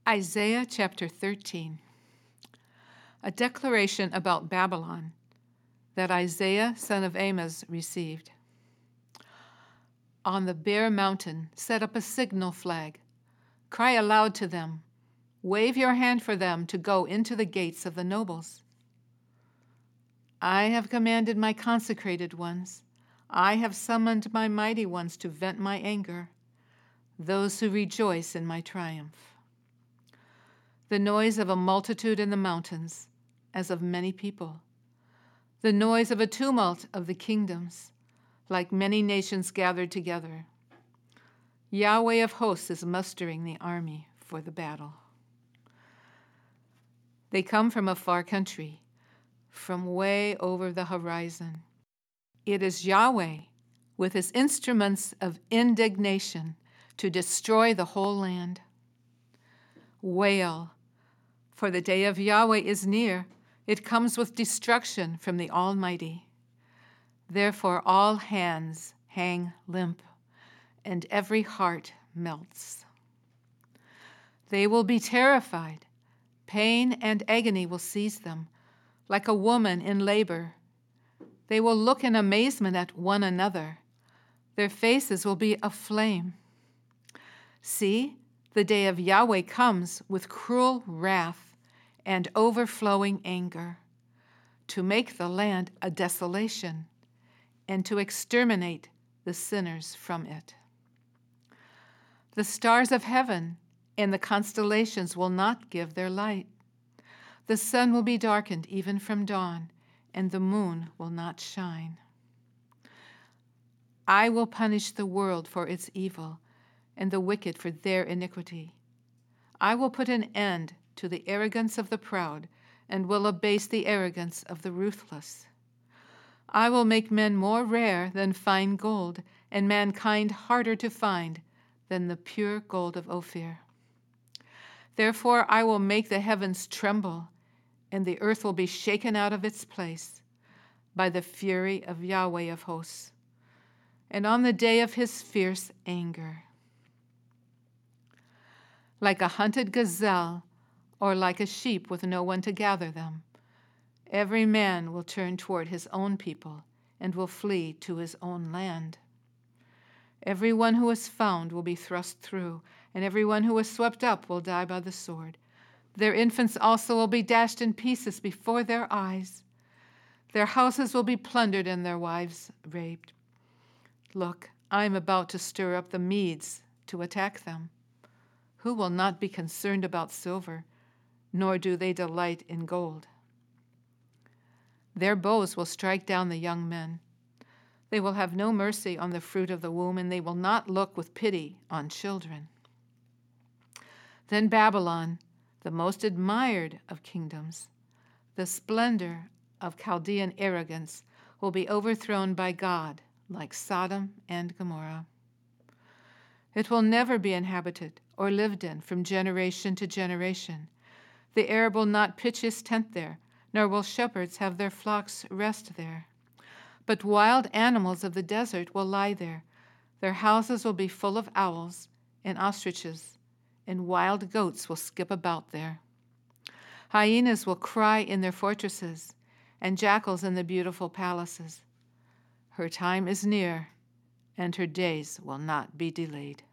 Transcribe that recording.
Isaiah chapter 13. A declaration about Babylon that Isaiah son of Amos received. On the bare mountain set up a signal flag. Cry aloud to them. Wave your hand for them to go into the gates of the nobles. I have commanded my consecrated ones. I have summoned my mighty ones to vent my anger, those who rejoice in my triumph. The noise of a multitude in the mountains, as of many people. The noise of a tumult of the kingdoms, like many nations gathered together. Yahweh of hosts is mustering the army for the battle. They come from a far country, from way over the horizon. It is Yahweh with his instruments of indignation to destroy the whole land. Wail, for the day of Yahweh is near. It comes with destruction from the Almighty. Therefore all hands hang limp, and every heart melts. They will be terrified. Pain and agony will seize them, like a woman in labor. They will look in amazement at one another. Their faces will be aflame. See, the day of Yahweh comes with cruel wrath and overflowing anger, to make the land a desolation and to exterminate the sinners from it. The stars of heaven and the constellations will not give their light. The sun will be darkened even from dawn, and the moon will not shine. I will punish the world for its evil and the wicked for their iniquity. I will put an end to the arrogance of the proud and will abase the arrogance of the ruthless. I will make men more rare than fine gold, and mankind harder to find than the pure gold of Ophir. Therefore I will make the heavens tremble, and the earth will be shaken out of its place by the fury of Yahweh of hosts, and on the day of his fierce anger. Like a hunted gazelle, or like a sheep with no one to gather them, every man will turn toward his own people and will flee to his own land. Everyone who is found will be thrust through, and everyone who is swept up will die by the sword. Their infants also will be dashed in pieces before their eyes. Their houses will be plundered and their wives raped. Look, I am about to stir up the Medes to attack them. Who will not be concerned about silver, nor do they delight in gold? Their bows will strike down the young men. They will have no mercy on the fruit of the womb, and they will not look with pity on children. Then Babylon, the most admired of kingdoms, the splendor of Chaldean arrogance, will be overthrown by God like Sodom and Gomorrah. It will never be inhabited or lived in from generation to generation. The Arab will not pitch his tent there, nor will shepherds have their flocks rest there. But wild animals of the desert will lie there. Their houses will be full of owls and ostriches, and wild goats will skip about there. Hyenas will cry in their fortresses, and jackals in the beautiful palaces. Her time is near, and her days will not be delayed.